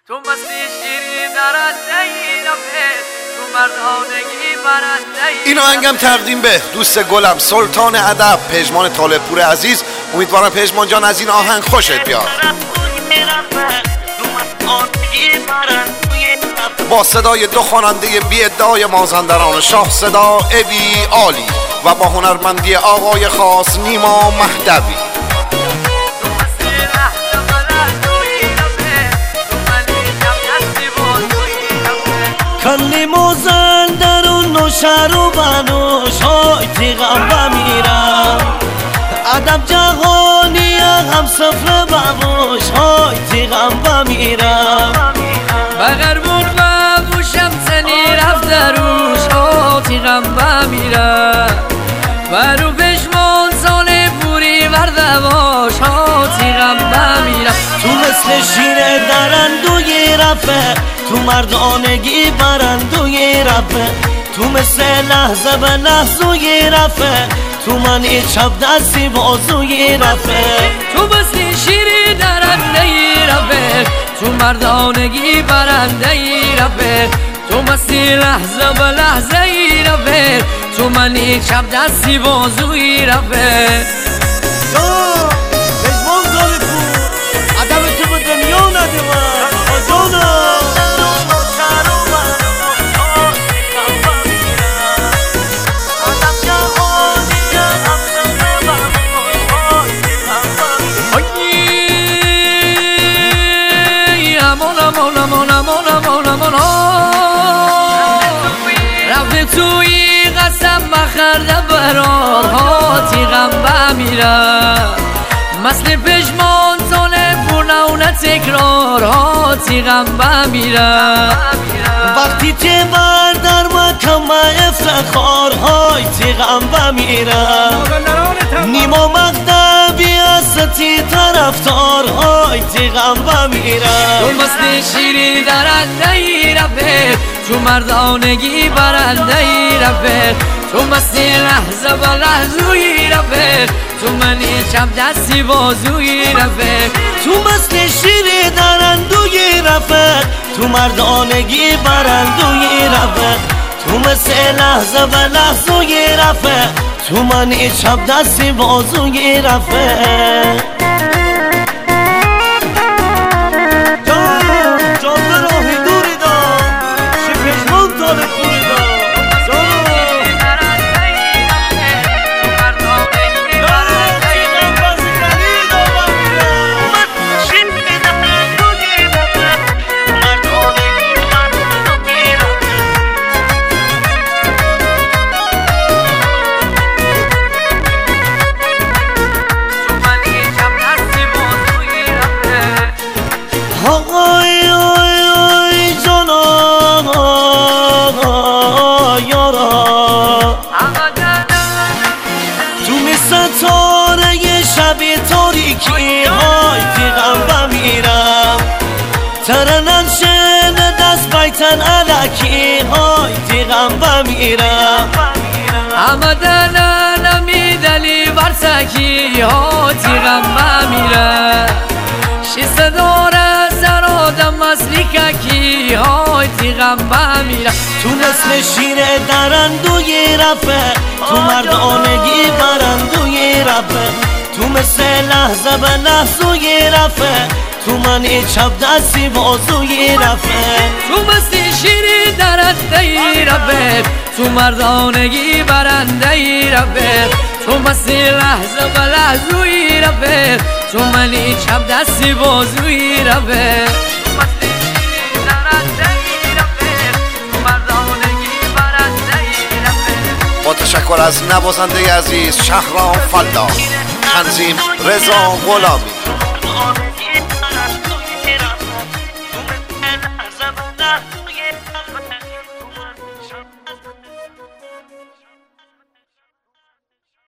تو مستی شیری درنده ای رفت، تو مردانگی برنده ای. این آهنگم تقدیم به دوست گلم سلطان ادب پژمان طالبپور عزیز. امیدوارم پژمان جان از این آهنگ خوشت بیاد. با صدای دو خواننده بی ادعای مازندران شاه صدا ابی عالی و با هنرمندی آقای خاص نیما مهدوی. کلی مازندران و شهر و بنوش های تیغم بمیرم، ادب جهانی هم سفره ببوش های تیغم بمیرم. بغربون ببوشم سنی رفت دروش ها تیغم بمیرم، و رو پشمان سال پوری ورده باش ها تیغم بمیرم. تو مثل شیر درندوی رفه، تو مردانگی برندوی رفه، تو مثل لحظه به لحظوی رفه، تو من چپ دستی بازوی رفه. تو مثل شیر درنده ای رفه، تو مردانگی برنده ای رفه، تو مثل لحظه به لحظه ای رفه، تو من چپ دستی بازوی رفه. تو پژمان طالبپور ادب تو به دنیا نده من آجانا. رفته توی قسم بخرده برار ها تیغم بمیرم، مثل پشمان طالبپور نونه تکرار ها تیغم بمیرم. وقتی که بردر مکم افتخار های تیغم بمیرم، نیما مهدوی استی طرفدار های تیغم بمیرم. تو مثل شیری درنده ای رفت، تو مردانگی برنده ای رفت، تو مثل لحظه به لحظوی رفت، تو منی چپ دستی بازوی رفت. تو مثل شیر درندوی رفت، تو مردانگی برندوی رفت، تو مثل لحظه به لحظوی رفت، تو منی چپ دستی بازوی رفت. ستاره شب تاریکی های تیغم بمیرم، ترنن شن دست بیتن علکی های تیغم بمیرم. همه دلن میدلی ورسکی ها تیغم بمیرم، شیست داره سر آدم مثلی ککی های تیغم بمیرم. تو مثل شیر درندوی رفه، تو مردانگی برندوی رفه، تو مثل لحظه به لحظوی رفه، تو من چپ دستی بازوی رفه. تو مثل شیر درنده ای رفه، تو مردانگی برنده ای رفه، تو مثل لحظه به لحظوی رفه، تو منی چپ دستی بازوی رفه. با تشکر از نوازنده عزیز شهرام فلاح، تنظیم رضا غلامی.